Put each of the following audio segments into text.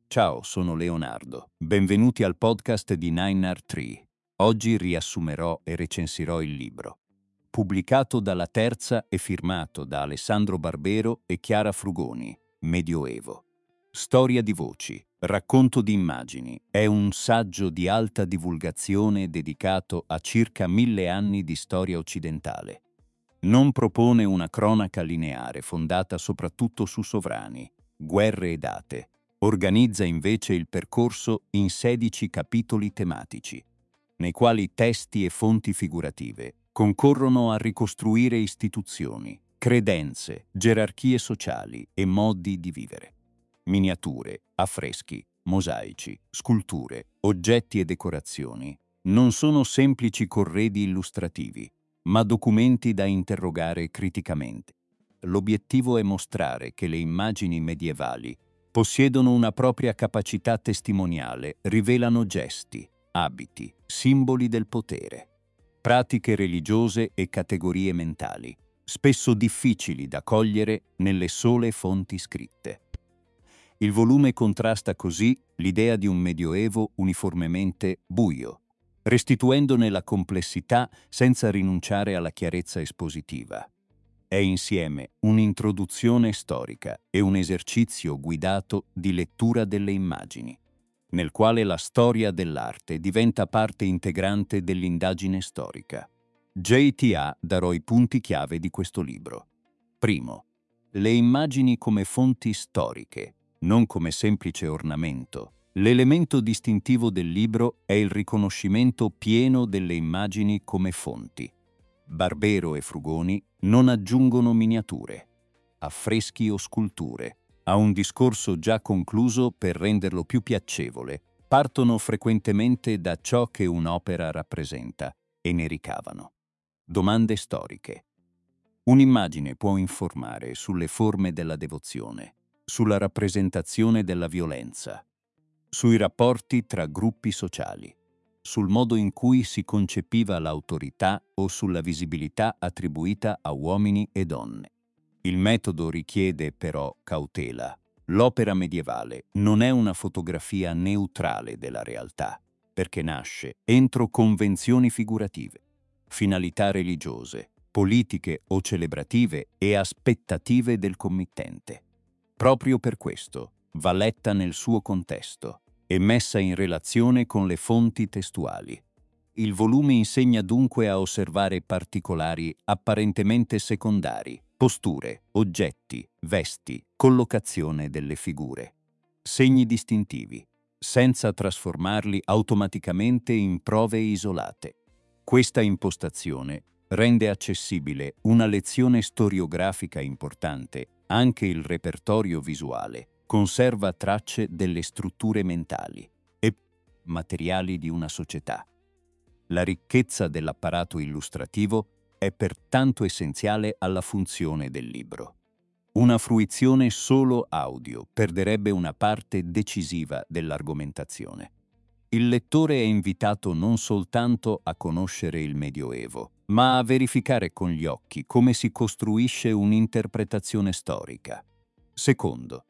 Ciao, sono Leonardo. Benvenuti al podcast di Nine Art Tree. Oggi riassumerò e recensirò il libro. Pubblicato dalla Terza e firmato da Alessandro Barbero e Chiara Frugoni, Medioevo. Storia di voci, racconto di immagini. È un saggio di alta divulgazione dedicato a circa 1000 anni di storia occidentale. Non propone una cronaca lineare fondata soprattutto su sovrani, guerre e date. Organizza invece il percorso in 16 capitoli tematici, nei quali testi e fonti figurative concorrono a ricostruire istituzioni, credenze, gerarchie sociali e modi di vivere. Miniature, affreschi, mosaici, sculture, oggetti e decorazioni non sono semplici corredi illustrativi, ma documenti da interrogare criticamente. L'obiettivo è mostrare che le immagini medievali possiedono una propria capacità testimoniale, rivelano gesti, abiti, simboli del potere, pratiche religiose e categorie mentali, spesso difficili da cogliere nelle sole fonti scritte. Il volume contrasta così l'idea di un Medioevo uniformemente buio, restituendone la complessità senza rinunciare alla chiarezza espositiva. È insieme un'introduzione storica e un esercizio guidato di lettura delle immagini, nel quale la storia dell'arte diventa parte integrante dell'indagine storica. JTA darò i punti chiave di questo libro. Primo, le immagini come fonti storiche, non come semplice ornamento. L'elemento distintivo del libro è il riconoscimento pieno delle immagini come fonti. Barbero e Frugoni non aggiungono miniature, affreschi o sculture. A un discorso già concluso per renderlo più piacevole, partono frequentemente da ciò che un'opera rappresenta e ne ricavano. Domande storiche. Un'immagine può informare sulle forme della devozione, sulla rappresentazione della violenza, sui rapporti tra gruppi sociali, sul modo in cui si concepiva l'autorità o sulla visibilità attribuita a uomini e donne. Il metodo richiede però cautela. L'opera medievale non è una fotografia neutrale della realtà, perché nasce entro convenzioni figurative, finalità religiose, politiche o celebrative e aspettative del committente. Proprio per questo va letta nel suo contesto e messa in relazione con le fonti testuali. Il volume insegna dunque a osservare particolari apparentemente secondari, posture, oggetti, vesti, collocazione delle figure, segni distintivi, senza trasformarli automaticamente in prove isolate. Questa impostazione rende accessibile una lezione storiografica importante. Anche il repertorio visuale conserva tracce delle strutture mentali e materiali di una società. La ricchezza dell'apparato illustrativo è pertanto essenziale alla funzione del libro. Una fruizione solo audio perderebbe una parte decisiva dell'argomentazione. Il lettore è invitato non soltanto a conoscere il Medioevo, ma a verificare con gli occhi come si costruisce un'interpretazione storica. Secondo,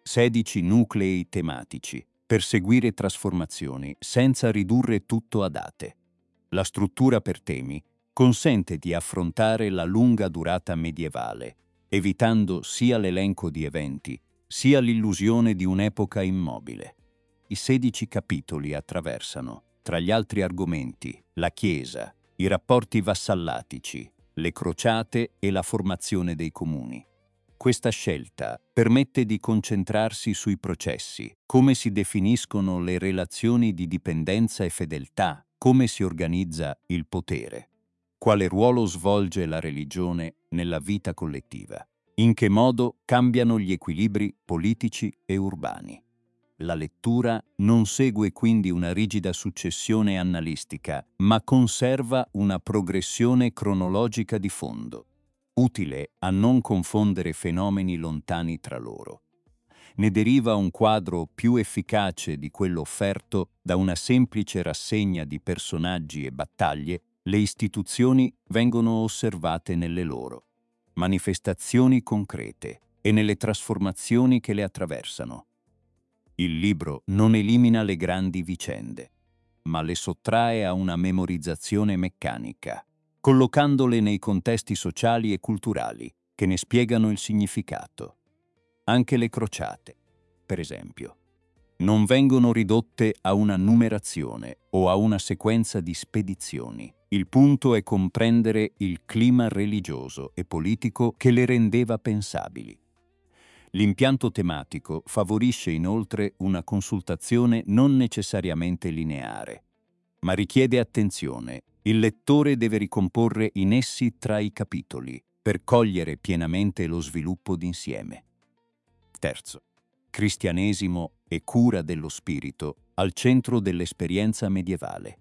16 nuclei tematici per seguire trasformazioni senza ridurre tutto a date. La struttura per temi consente di affrontare la lunga durata medievale, evitando sia l'elenco di eventi, sia l'illusione di un'epoca immobile. I 16 capitoli attraversano, tra gli altri argomenti, la Chiesa, i rapporti vassallatici, le crociate e la formazione dei comuni. Questa scelta permette di concentrarsi sui processi, come si definiscono le relazioni di dipendenza e fedeltà, come si organizza il potere, quale ruolo svolge la religione nella vita collettiva, in che modo cambiano gli equilibri politici e urbani. La lettura non segue quindi una rigida successione annalistica, ma conserva una progressione cronologica di fondo, utile a non confondere fenomeni lontani tra loro. Ne deriva un quadro più efficace di quello offerto da una semplice rassegna di personaggi e battaglie. Le istituzioni vengono osservate nelle loro manifestazioni concrete e nelle trasformazioni che le attraversano. Il libro non elimina le grandi vicende, ma le sottrae a una memorizzazione meccanica, collocandole nei contesti sociali e culturali che ne spiegano il significato. Anche le crociate, per esempio, non vengono ridotte a una numerazione o a una sequenza di spedizioni. Il punto è comprendere il clima religioso e politico che le rendeva pensabili. L'impianto tematico favorisce inoltre una consultazione non necessariamente lineare, ma richiede attenzione. Il lettore deve ricomporre i nessi tra i capitoli per cogliere pienamente lo sviluppo d'insieme. Terzo, cristianesimo e cura dello spirito al centro dell'esperienza medievale.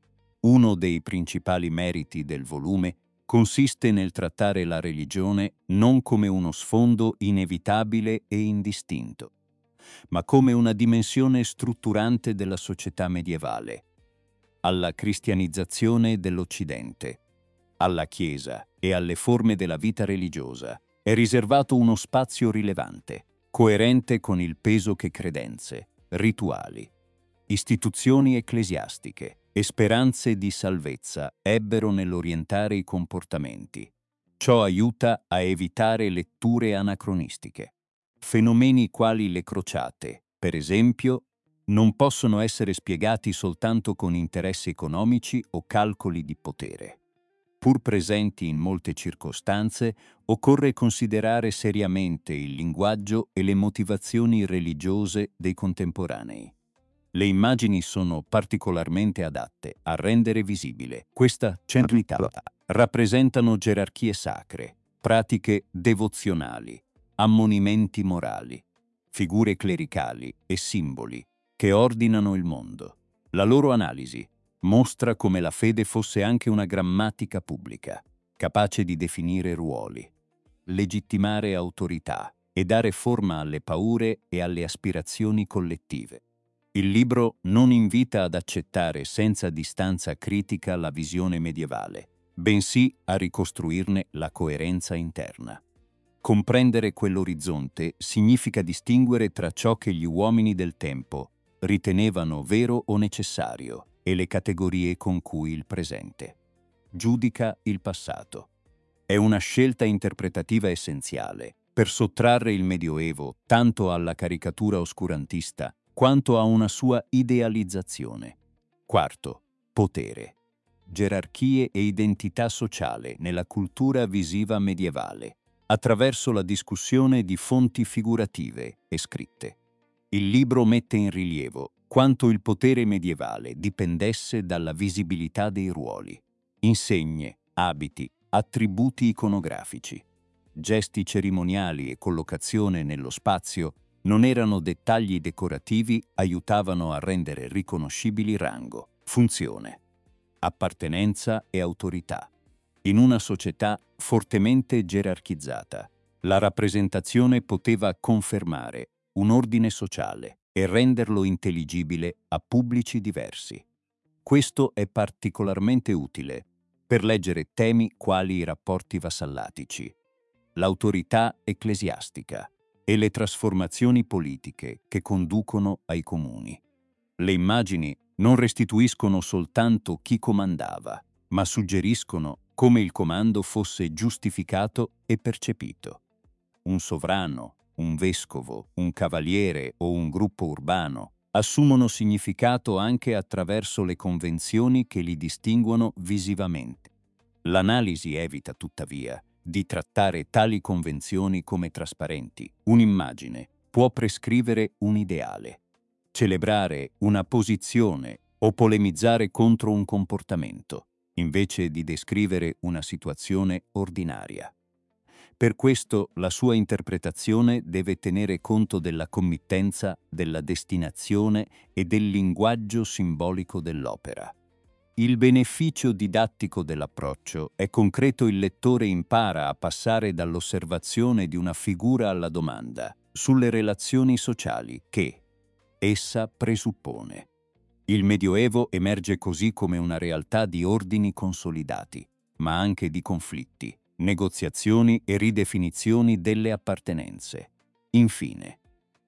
Uno dei principali meriti del volume consiste nel trattare la religione non come uno sfondo inevitabile e indistinto, ma come una dimensione strutturante della società medievale. Alla cristianizzazione dell'Occidente, alla Chiesa e alle forme della vita religiosa è riservato uno spazio rilevante, coerente con il peso che credenze, rituali, istituzioni ecclesiastiche e speranze di salvezza ebbero nell'orientare i comportamenti. Ciò aiuta a evitare letture anacronistiche. Fenomeni quali le crociate, per esempio, non possono essere spiegati soltanto con interessi economici o calcoli di potere. Pur presenti in molte circostanze, occorre considerare seriamente il linguaggio e le motivazioni religiose dei contemporanei. Le immagini sono particolarmente adatte a rendere visibile questa centralità. Rappresentano gerarchie sacre, pratiche devozionali, ammonimenti morali, figure clericali e simboli che ordinano il mondo. La loro analisi mostra come la fede fosse anche una grammatica pubblica, capace di definire ruoli, legittimare autorità e dare forma alle paure e alle aspirazioni collettive. Il libro non invita ad accettare senza distanza critica la visione medievale, bensì a ricostruirne la coerenza interna. Comprendere quell'orizzonte significa distinguere tra ciò che gli uomini del tempo ritenevano vero o necessario e le categorie con cui il presente giudica il passato. È una scelta interpretativa essenziale per sottrarre il Medioevo tanto alla caricatura oscurantista quanto a una sua idealizzazione. Quarto, potere. Gerarchie e identità sociale nella cultura visiva medievale, attraverso la discussione di fonti figurative e scritte. Il libro mette in rilievo quanto il potere medievale dipendesse dalla visibilità dei ruoli, insegne, abiti, attributi iconografici. Gesti cerimoniali e collocazione nello spazio non erano dettagli decorativi, aiutavano a rendere riconoscibili rango, funzione, appartenenza e autorità. In una società fortemente gerarchizzata, la rappresentazione poteva confermare un ordine sociale e renderlo intelligibile a pubblici diversi. Questo è particolarmente utile per leggere temi quali i rapporti vassallatici, l'autorità ecclesiastica e le trasformazioni politiche che conducono ai comuni. Le immagini non restituiscono soltanto chi comandava, ma suggeriscono come il comando fosse giustificato e percepito. Un sovrano, un vescovo, un cavaliere o un gruppo urbano assumono significato anche attraverso le convenzioni che li distinguono visivamente. L'analisi evita, tuttavia, di trattare tali convenzioni come trasparenti. Un'immagine può prescrivere un ideale, celebrare una posizione o polemizzare contro un comportamento, invece di descrivere una situazione ordinaria. Per questo la sua interpretazione deve tenere conto della committenza, della destinazione e del linguaggio simbolico dell'opera. Il beneficio didattico dell'approccio è concreto. Il lettore impara a passare dall'osservazione di una figura alla domanda sulle relazioni sociali che essa presuppone. Il Medioevo emerge così come una realtà di ordini consolidati, ma anche di conflitti, negoziazioni e ridefinizioni delle appartenenze. Infine,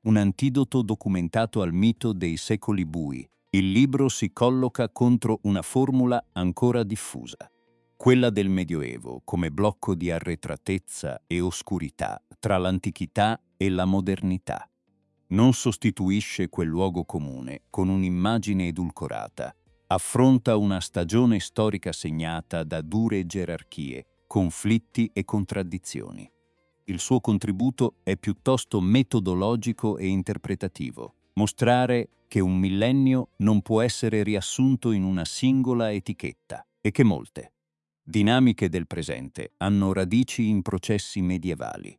un antidoto documentato al mito dei secoli bui. Il libro si colloca contro una formula ancora diffusa, quella del Medioevo come blocco di arretratezza e oscurità tra l'antichità e la modernità. Non sostituisce quel luogo comune con un'immagine edulcorata, affronta una stagione storica segnata da dure gerarchie, conflitti e contraddizioni. Il suo contributo è piuttosto metodologico e interpretativo, mostrare che un millennio non può essere riassunto in una singola etichetta e che molte dinamiche del presente hanno radici in processi medievali.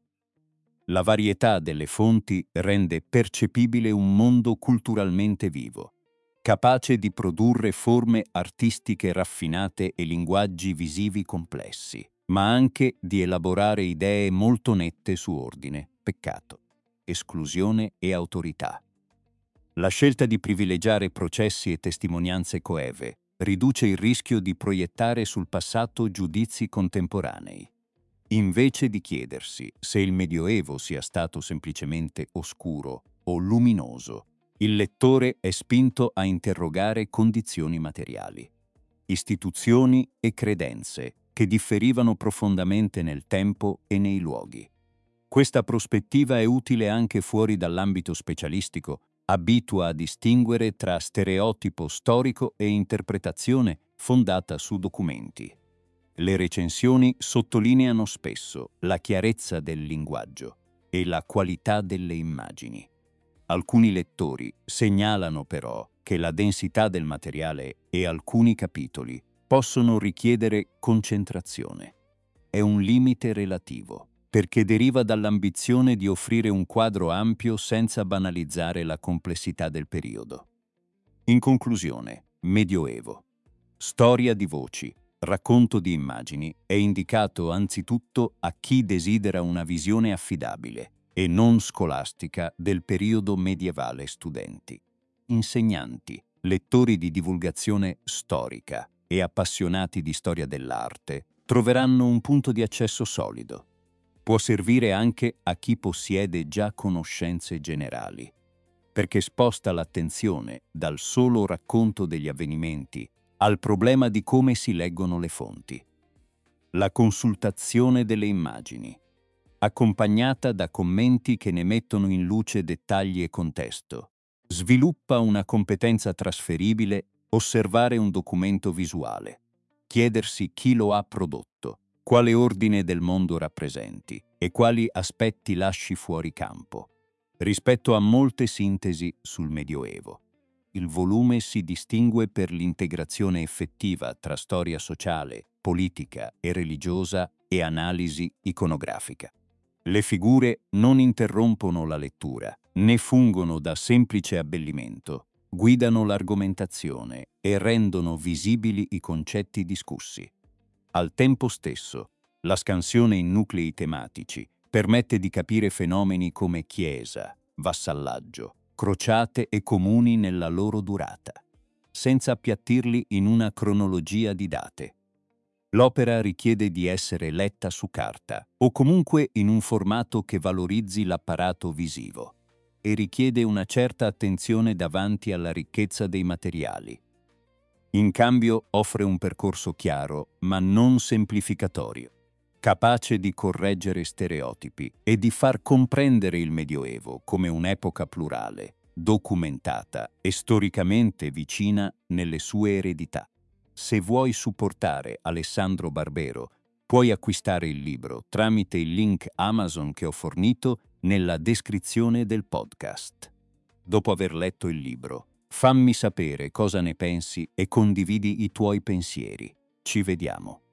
La varietà delle fonti rende percepibile un mondo culturalmente vivo, capace di produrre forme artistiche raffinate e linguaggi visivi complessi, ma anche di elaborare idee molto nette su ordine, peccato, esclusione e autorità. La scelta di privilegiare processi e testimonianze coeve riduce il rischio di proiettare sul passato giudizi contemporanei. Invece di chiedersi se il Medioevo sia stato semplicemente oscuro o luminoso, il lettore è spinto a interrogare condizioni materiali, istituzioni e credenze che differivano profondamente nel tempo e nei luoghi. Questa prospettiva è utile anche fuori dall'ambito specialistico, abitua a distinguere tra stereotipo storico e interpretazione fondata su documenti. Le recensioni sottolineano spesso la chiarezza del linguaggio e la qualità delle immagini. Alcuni lettori segnalano però che la densità del materiale e alcuni capitoli possono richiedere concentrazione. È un limite relativo, perché deriva dall'ambizione di offrire un quadro ampio senza banalizzare la complessità del periodo. In conclusione, Medioevo. Storia di voci, racconto di immagini, è indicato anzitutto a chi desidera una visione affidabile e non scolastica del periodo medievale. Studenti, insegnanti, lettori di divulgazione storica e appassionati di storia dell'arte troveranno un punto di accesso solido. Può servire anche a chi possiede già conoscenze generali, perché sposta l'attenzione dal solo racconto degli avvenimenti al problema di come si leggono le fonti. La consultazione delle immagini, accompagnata da commenti che ne mettono in luce dettagli e contesto, sviluppa una competenza trasferibile: osservare un documento visuale, chiedersi chi lo ha prodotto, quale ordine del mondo rappresenti e quali aspetti lasci fuori campo. Rispetto a molte sintesi sul Medioevo, il volume si distingue per l'integrazione effettiva tra storia sociale, politica e religiosa e analisi iconografica. Le figure non interrompono la lettura, né fungono da semplice abbellimento, guidano l'argomentazione e rendono visibili i concetti discussi. Al tempo stesso, la scansione in nuclei tematici permette di capire fenomeni come chiesa, vassallaggio, crociate e comuni nella loro durata, senza appiattirli in una cronologia di date. L'opera richiede di essere letta su carta o comunque in un formato che valorizzi l'apparato visivo e richiede una certa attenzione davanti alla ricchezza dei materiali. In cambio offre un percorso chiaro ma non semplificatorio, capace di correggere stereotipi e di far comprendere il Medioevo come un'epoca plurale, documentata e storicamente vicina nelle sue eredità. Se vuoi supportare Alessandro Barbero, puoi acquistare il libro tramite il link Amazon che ho fornito nella descrizione del podcast. Dopo aver letto il libro, fammi sapere cosa ne pensi e condividi i tuoi pensieri. Ci vediamo.